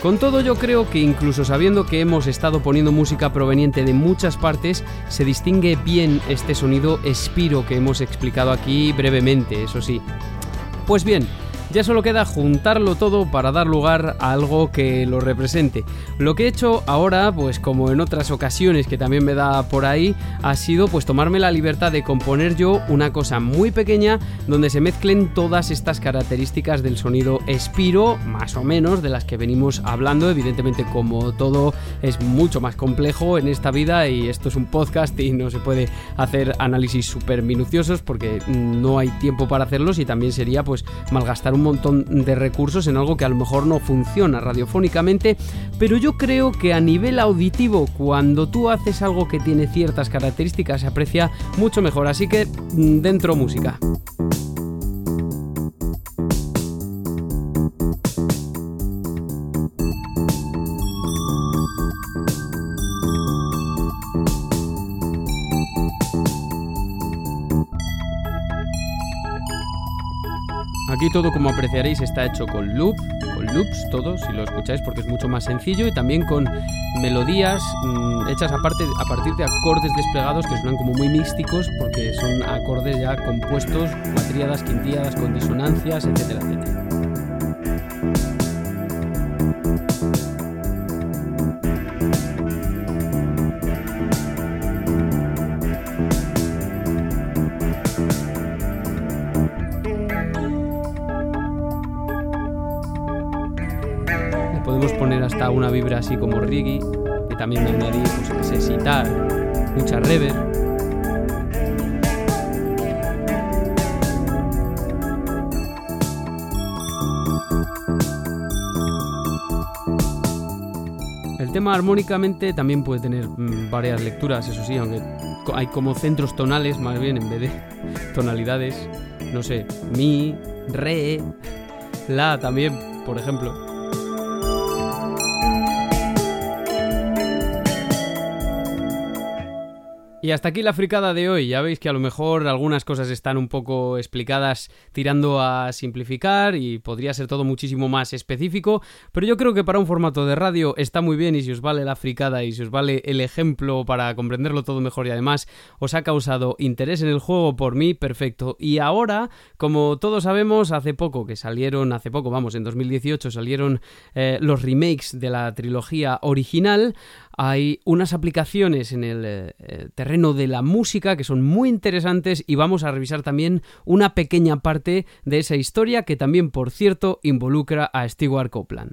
Con todo, yo creo que incluso sabiendo que hemos estado poniendo música proveniente de muchas partes, se distingue bien este sonido Spyro que hemos explicado aquí brevemente, eso sí. Pues bien, ya solo queda juntarlo todo para dar lugar a algo que lo represente. Lo que he hecho ahora, pues como en otras ocasiones que también me da por ahí, ha sido pues tomarme la libertad de componer yo una cosa muy pequeña donde se mezclen todas estas características del sonido Spyro, más o menos, de las que venimos hablando. Evidentemente, como todo es mucho más complejo en esta vida y esto es un podcast y no se puede hacer análisis súper minuciosos porque no hay tiempo para hacerlos y también sería pues malgastar un montón de recursos en algo que a lo mejor no funciona radiofónicamente, pero yo creo que a nivel auditivo, cuando tú haces algo que tiene ciertas características, se aprecia mucho mejor, así que dentro música. Aquí todo, como apreciaréis, está hecho con loops, todo, si lo escucháis, porque es mucho más sencillo, y también con melodías hechas a partir de acordes desplegados que suenan como muy místicos, porque son acordes ya compuestos, cuatríadas, quintíadas, con disonancias, etcétera, etcétera. Podemos poner hasta una vibra así como reggae, que también me añadí, pues, sitar, mucha reverb. El tema armónicamente también puede tener varias lecturas, eso sí, aunque hay como centros tonales más bien en vez de tonalidades, no sé, mi, re, la también, por ejemplo. Y hasta aquí la fricada de hoy. Ya veis que a lo mejor algunas cosas están un poco explicadas tirando a simplificar y podría ser todo muchísimo más específico, pero yo creo que para un formato de radio está muy bien, y si os vale la fricada y si os vale el ejemplo para comprenderlo todo mejor y además os ha causado interés en el juego, por mí, perfecto. Y ahora, como todos sabemos, en 2018 salieron los remakes de la trilogía original. Hay unas aplicaciones en el terreno de la música que son muy interesantes y vamos a revisar también una pequeña parte de esa historia que también, por cierto, involucra a Stewart Copeland.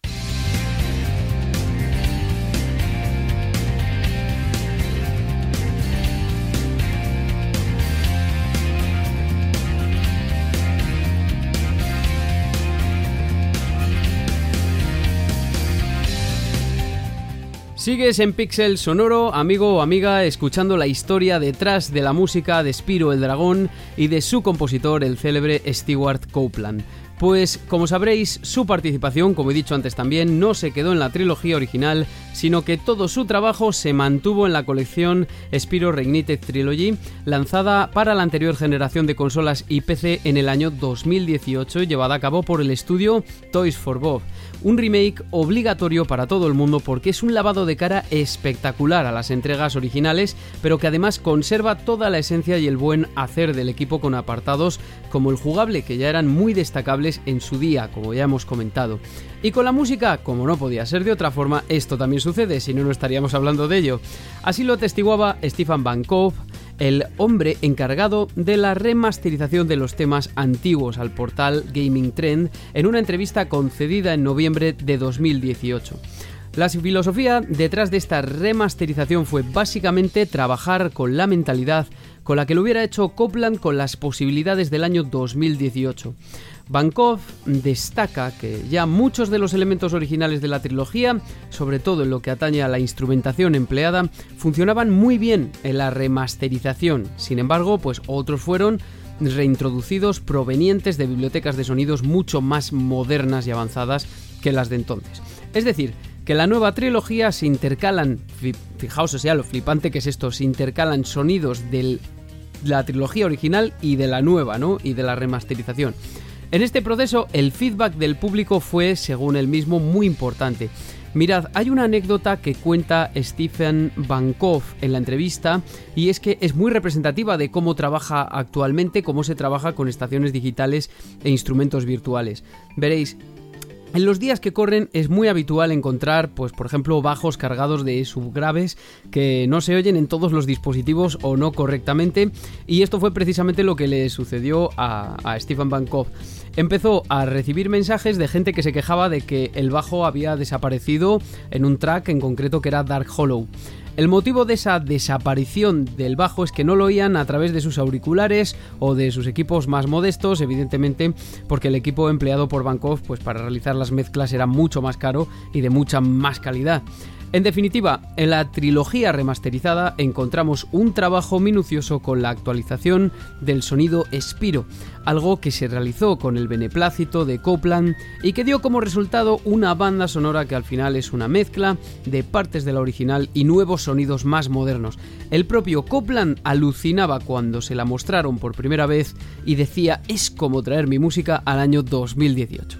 Sigues en Pixel Sonoro, amigo o amiga, escuchando la historia detrás de la música de Spyro el Dragón y de su compositor, el célebre Stewart Copeland. Pues, como sabréis, su participación, como he dicho antes también, no se quedó en la trilogía original, sino que todo su trabajo se mantuvo en la colección Spyro Reignited Trilogy, lanzada para la anterior generación de consolas y PC en el año 2018, llevada a cabo por el estudio Toys for Bob. Un remake obligatorio para todo el mundo porque es un lavado de cara espectacular a las entregas originales, pero que además conserva toda la esencia y el buen hacer del equipo, con apartados como el jugable, que ya eran muy destacables en su día, como ya hemos comentado. Y con la música, como no podía ser de otra forma, esto también sucede, si no, no estaríamos hablando de ello. Así lo atestiguaba Stefan Bankov, el hombre encargado de la remasterización de los temas antiguos al portal Gaming Trend, en una entrevista concedida en noviembre de 2018. La filosofía detrás de esta remasterización fue básicamente trabajar con la mentalidad con la que lo hubiera hecho Copeland con las posibilidades del año 2018. Bankov destaca que ya muchos de los elementos originales de la trilogía, sobre todo en lo que atañe a la instrumentación empleada, funcionaban muy bien en la remasterización. Sin embargo, pues otros fueron reintroducidos provenientes de bibliotecas de sonidos mucho más modernas y avanzadas que las de entonces. Es decir, que en la nueva trilogía se intercalan, fijaos, o sea, lo flipante que es esto, se intercalan sonidos de la trilogía original y de la nueva, ¿no? Y de la remasterización. En este proceso, el feedback del público fue, según él mismo, muy importante. Mirad, hay una anécdota que cuenta Stefan Bankov en la entrevista, y es que es muy representativa de cómo trabaja actualmente, cómo se trabaja con estaciones digitales e instrumentos virtuales. Veréis, en los días que corren es muy habitual encontrar, pues por ejemplo, bajos cargados de subgraves que no se oyen en todos los dispositivos o no correctamente, y esto fue precisamente lo que le sucedió a Stefan Bankov. Empezó a recibir mensajes de gente que se quejaba de que el bajo había desaparecido en un track en concreto que era Dark Hollow. El motivo de esa desaparición del bajo es que no lo oían a través de sus auriculares o de sus equipos más modestos, evidentemente porque el equipo empleado por Bankov pues para realizar las mezclas era mucho más caro y de mucha más calidad. En definitiva, en la trilogía remasterizada encontramos un trabajo minucioso con la actualización del sonido Spyro, algo que se realizó con el beneplácito de Copland y que dio como resultado una banda sonora que al final es una mezcla de partes de la original y nuevos sonidos más modernos. El propio Copland alucinaba cuando se la mostraron por primera vez y decía: es como traer mi música al año 2018.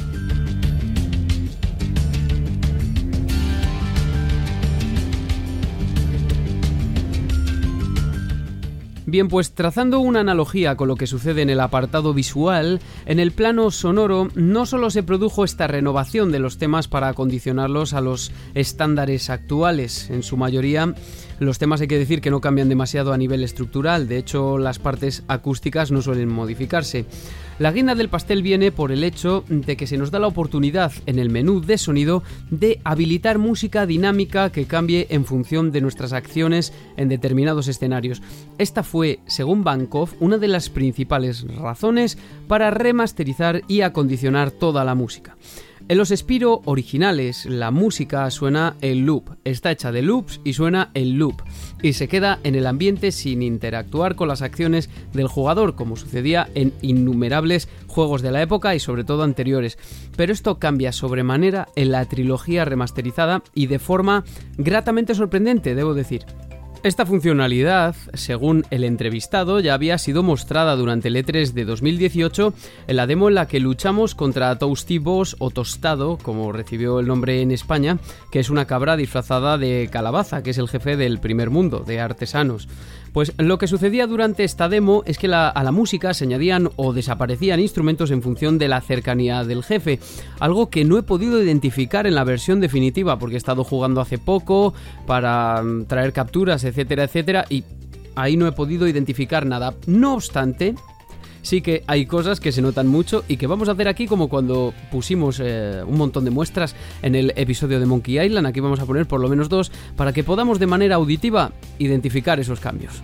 Bien, pues trazando una analogía con lo que sucede en el apartado visual, en el plano sonoro no solo se produjo esta renovación de los temas para acondicionarlos a los estándares actuales. En su mayoría, los temas hay que decir que no cambian demasiado a nivel estructural, de hecho las partes acústicas no suelen modificarse. La guinda del pastel viene por el hecho de que se nos da la oportunidad en el menú de sonido de habilitar música dinámica que cambie en función de nuestras acciones en determinados escenarios. Esta fue, según Bankov, una de las principales razones para remasterizar y acondicionar toda la música. En los Spyro originales, la música suena en loop, está hecha de loops y suena en loop, y se queda en el ambiente sin interactuar con las acciones del jugador, como sucedía en innumerables juegos de la época y sobre todo anteriores. Pero esto cambia sobremanera en la trilogía remasterizada y de forma gratamente sorprendente, debo decir. Esta funcionalidad, según el entrevistado, ya había sido mostrada durante el E3 de 2018 en la demo en la que luchamos contra Toasty Boss o Tostado, como recibió el nombre en España, que es una cabra disfrazada de calabaza, que es el jefe del primer mundo, de artesanos. Pues lo que sucedía durante esta demo es que a la música se añadían o desaparecían instrumentos en función de la cercanía del jefe, algo que no he podido identificar en la versión definitiva porque he estado jugando hace poco para traer capturas, etcétera, etcétera, y ahí no he podido identificar nada. No obstante, sí que hay cosas que se notan mucho y que vamos a hacer aquí como cuando pusimos un montón de muestras en el episodio de Monkey Island. Aquí vamos a poner por lo menos 2 para que podamos de manera auditiva identificar esos cambios.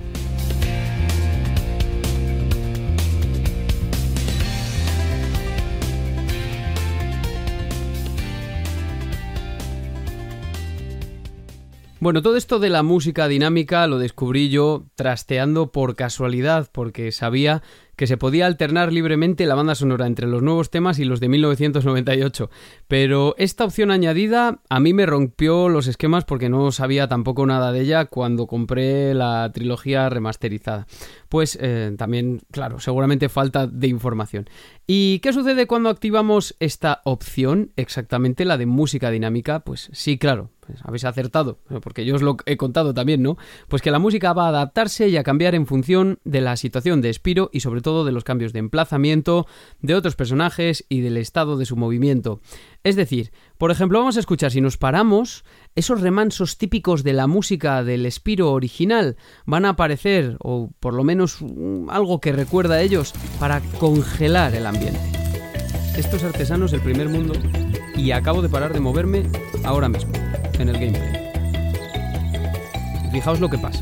Bueno, todo esto de la música dinámica lo descubrí yo trasteando por casualidad, porque sabía que se podía alternar libremente la banda sonora entre los nuevos temas y los de 1998, pero esta opción añadida a mí me rompió los esquemas porque no sabía tampoco nada de ella cuando compré la trilogía remasterizada. Pues también, claro, seguramente falta de información. ¿Y qué sucede cuando activamos esta opción, exactamente la de música dinámica? Pues sí, claro, pues habéis acertado, porque yo os lo he contado también, ¿no? Pues que la música va a adaptarse y a cambiar en función de la situación de Spyro y sobre todo de los cambios de emplazamiento, de otros personajes y del estado de su movimiento. Es decir, por ejemplo, vamos a escuchar, si nos paramos, esos remansos típicos de la música del Spyro original van a aparecer, o por lo menos algo que recuerda a ellos, para congelar el ambiente. Estos artesanos del primer mundo, y acabo de parar de moverme ahora mismo, en el gameplay. Fijaos lo que pasa.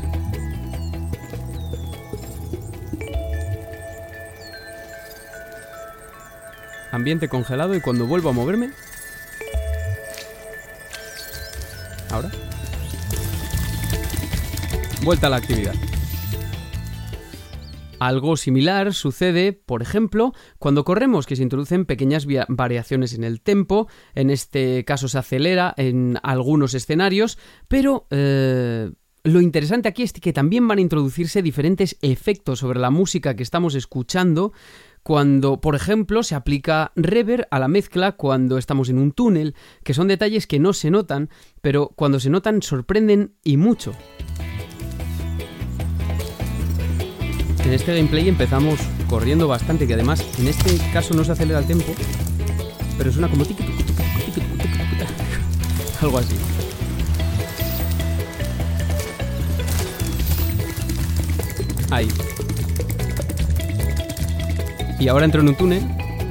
Ambiente congelado y cuando vuelvo a moverme... Ahora. Vuelta a la actividad. Algo similar sucede, por ejemplo, cuando corremos, que se introducen pequeñas variaciones en el tempo. En este caso se acelera en algunos escenarios, pero lo interesante aquí es que también van a introducirse diferentes efectos sobre la música que estamos escuchando, cuando, por ejemplo, se aplica reverb a la mezcla cuando estamos en un túnel, que son detalles que no se notan, pero cuando se notan sorprenden y mucho. En este gameplay empezamos corriendo bastante, que además en este caso no se acelera el tempo, pero suena como tic, tic, tic, tic, tic, tic, tic, algo así. Ahí. Y ahora entro en un túnel.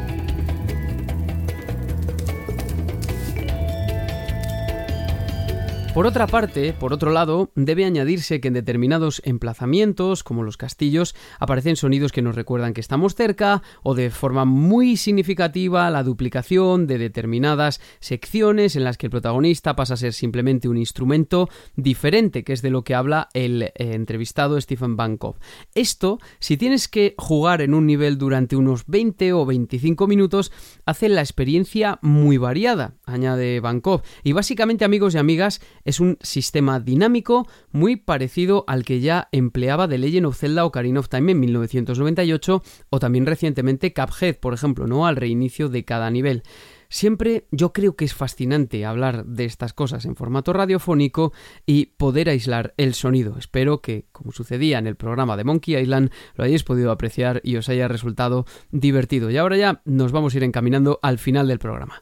Por otra parte, por otro lado, debe añadirse que en determinados emplazamientos, como los castillos, aparecen sonidos que nos recuerdan que estamos cerca, o de forma muy significativa la duplicación de determinadas secciones en las que el protagonista pasa a ser simplemente un instrumento diferente, que es de lo que habla el entrevistado Stefan Bankov. Esto, si tienes que jugar en un nivel durante unos 20 o 25 minutos, hace la experiencia muy variada, añade Bankov. Y básicamente, amigos y amigas, es un sistema dinámico muy parecido al que ya empleaba The Legend of Zelda Ocarina of Time en 1998 o también recientemente Cuphead, por ejemplo, ¿no? Al reinicio de cada nivel. Siempre yo creo que es fascinante hablar de estas cosas en formato radiofónico y poder aislar el sonido. Espero que, como sucedía en el programa de Monkey Island, lo hayáis podido apreciar y os haya resultado divertido. Y ahora ya nos vamos a ir encaminando al final del programa.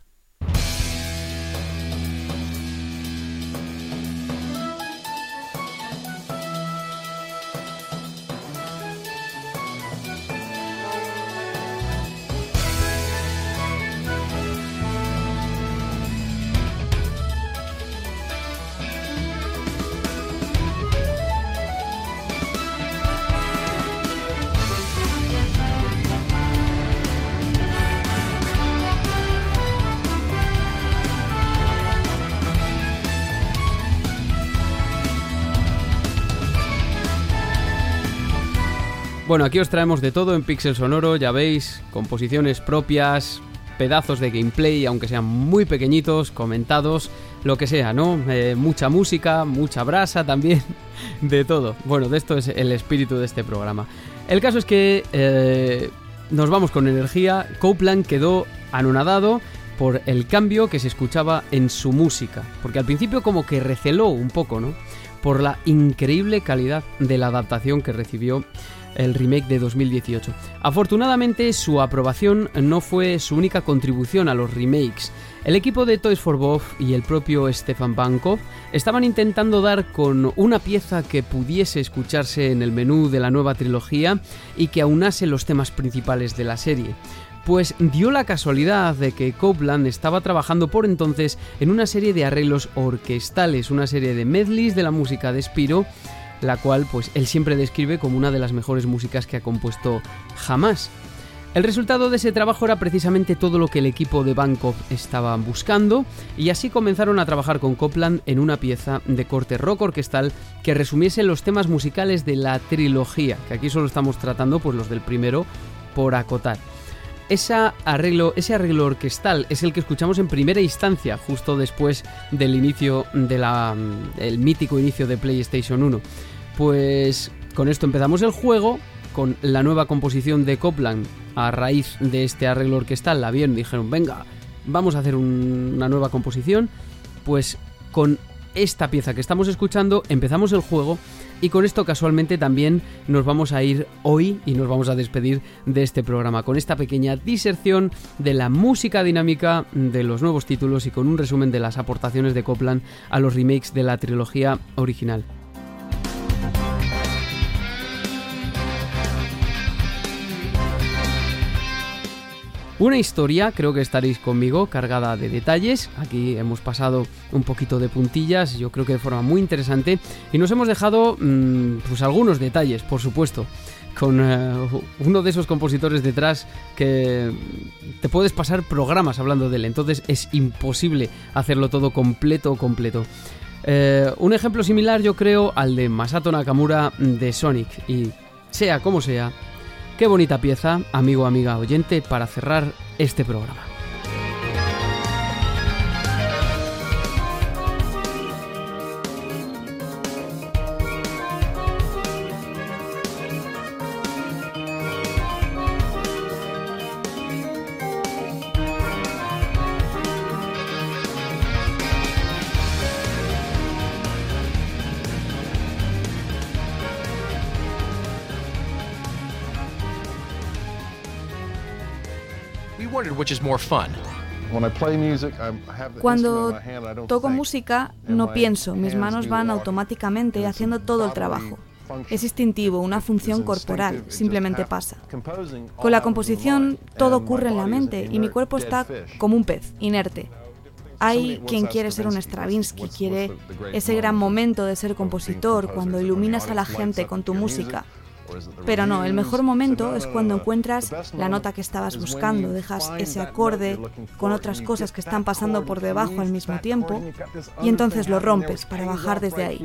Bueno, aquí os traemos de todo en Pixel Sonoro, ya veis, composiciones propias, pedazos de gameplay, aunque sean muy pequeñitos, comentados, lo que sea, ¿no? Mucha música, mucha brasa también, de todo. Bueno, de esto es el espíritu de este programa. El caso es que nos vamos con energía. Copeland quedó anonadado por el cambio que se escuchaba en su música, porque al principio como que receló un poco, ¿no? Por la increíble calidad de la adaptación que recibió el remake de 2018. Afortunadamente, su aprobación no fue su única contribución a los remakes. El equipo de Toys for Bob y el propio Stefan Bankov estaban intentando dar con una pieza que pudiese escucharse en el menú de la nueva trilogía y que aunase los temas principales de la serie. Pues dio la casualidad de que Copeland estaba trabajando por entonces en una serie de arreglos orquestales, una serie de medleys de la música de Spyro, la cual pues él siempre describe como una de las mejores músicas que ha compuesto jamás. El resultado de ese trabajo era precisamente todo lo que el equipo de Bankov estaba buscando, y así comenzaron a trabajar con Copeland en una pieza de corte rock orquestal que resumiese los temas musicales de la trilogía, que aquí solo estamos tratando pues los del primero por acotar. Ese arreglo orquestal es el que escuchamos en primera instancia, justo después del inicio el mítico inicio de PlayStation 1. Pues con esto empezamos el juego, con la nueva composición de Copeland a raíz de este arreglo orquestal. La vieron y dijeron, venga, vamos a hacer una nueva composición. Pues con esta pieza que estamos escuchando empezamos el juego, y con esto casualmente también nos vamos a ir hoy y nos vamos a despedir de este programa, con esta pequeña diserción de la música dinámica de los nuevos títulos y con un resumen de las aportaciones de Copeland a los remakes de la trilogía original. Una historia, creo que estaréis conmigo, cargada de detalles. Aquí hemos pasado un poquito de puntillas, yo creo que de forma muy interesante, y nos hemos dejado pues algunos detalles, por supuesto, con uno de esos compositores detrás que te puedes pasar programas hablando de él, entonces es imposible hacerlo todo completo. Un ejemplo similar yo creo al de Masato Nakamura de Sonic, y sea como sea, qué bonita pieza, amigo, amiga, oyente, para cerrar este programa. Cuando toco música, no pienso, mis manos van automáticamente haciendo todo el trabajo. Es instintivo, una función corporal, simplemente pasa. Con la composición, todo ocurre en la mente y mi cuerpo está como un pez, inerte. Hay quien quiere ser un Stravinsky, quiere ese gran momento de ser compositor, cuando iluminas a la gente con tu música. Pero no, el mejor momento es cuando encuentras la nota que estabas buscando, dejas ese acorde con otras cosas que están pasando por debajo al mismo tiempo y entonces lo rompes para bajar desde ahí.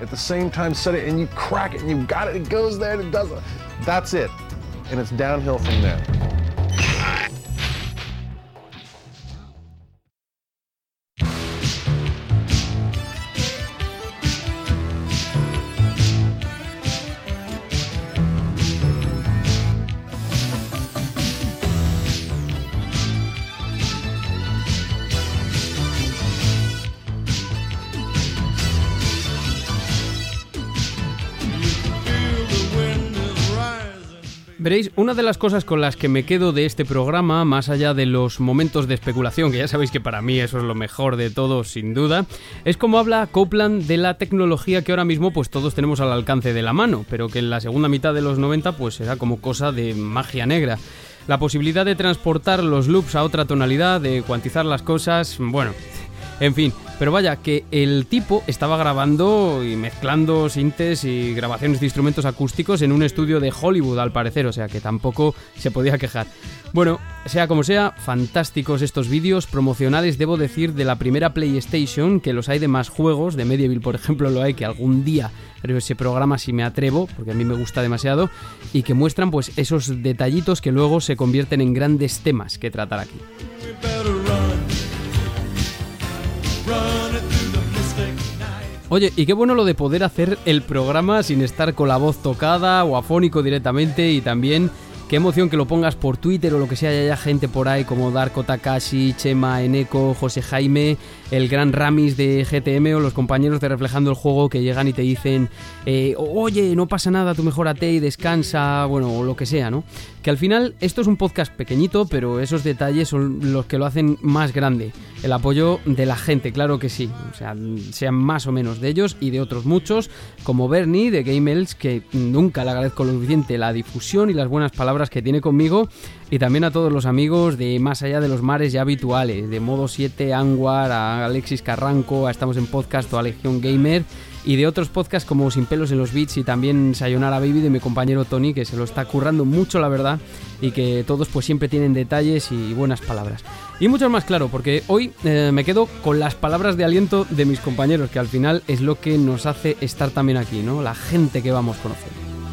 Veréis, una de las cosas con las que me quedo de este programa, más allá de los momentos de especulación, que ya sabéis que para mí eso es lo mejor de todo, sin duda, es como habla Copeland de la tecnología que ahora mismo pues todos tenemos al alcance de la mano, pero que en la segunda mitad de los 90 pues era como cosa de magia negra. La posibilidad de transportar los loops a otra tonalidad, de cuantizar las cosas, bueno, en fin. Pero vaya, que el tipo estaba grabando y mezclando sintes y grabaciones de instrumentos acústicos en un estudio de Hollywood, al parecer, o sea que tampoco se podía quejar. Bueno, sea como sea, fantásticos estos vídeos promocionales, debo decir, de la primera PlayStation, que los hay de más juegos, de Medieval, por ejemplo, lo hay, que algún día haré ese programa si me atrevo, porque a mí me gusta demasiado, y que muestran pues esos detallitos que luego se convierten en grandes temas que tratar aquí. Oye, y qué bueno lo de poder hacer el programa sin estar con la voz tocada o afónico directamente, y también qué emoción que lo pongas por Twitter o lo que sea, ya haya gente por ahí como Darko Takashi, Chema Eneko, José Jaime, el gran Ramis de GTM o los compañeros de Reflejando el Juego que llegan y te dicen oye, no pasa nada, tú mejórate y descansa, bueno, o lo que sea, ¿no? Que al final esto es un podcast pequeñito, pero esos detalles son los que lo hacen más grande. El apoyo de la gente, claro que sí, o sea, sean más o menos de ellos y de otros muchos, como Bernie de GameElch, que nunca le agradezco lo suficiente la difusión y las buenas palabras que tiene conmigo, y también a todos los amigos de Más Allá de los Mares ya habituales, de Modo 7, Anwar, a Alexis Carranco, a Estamos en Podcast o a Legión Gamer, y de otros podcasts como Sin Pelos en los Beats y también Sayonara Baby de mi compañero Tony, que se lo está currando mucho, la verdad, y que todos pues siempre tienen detalles y buenas palabras. Y muchos más, claro, porque hoy me quedo con las palabras de aliento de mis compañeros, que al final es lo que nos hace estar también aquí, ¿no? La gente que vamos conociendo.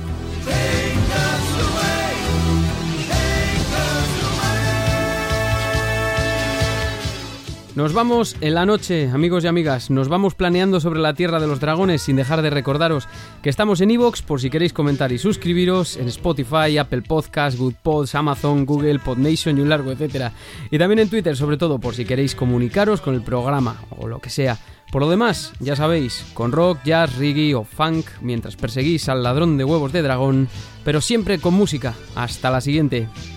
Nos vamos en la noche, amigos y amigas, nos vamos planeando sobre la Tierra de los Dragones, sin dejar de recordaros que estamos en iVoox por si queréis comentar y suscribiros, en Spotify, Apple Podcasts, Good Pods, Amazon, Google, Podnation y un largo etcétera. Y también en Twitter, sobre todo, por si queréis comunicaros con el programa o lo que sea. Por lo demás, ya sabéis, con rock, jazz, reggae o funk, mientras perseguís al ladrón de huevos de dragón, pero siempre con música. Hasta la siguiente.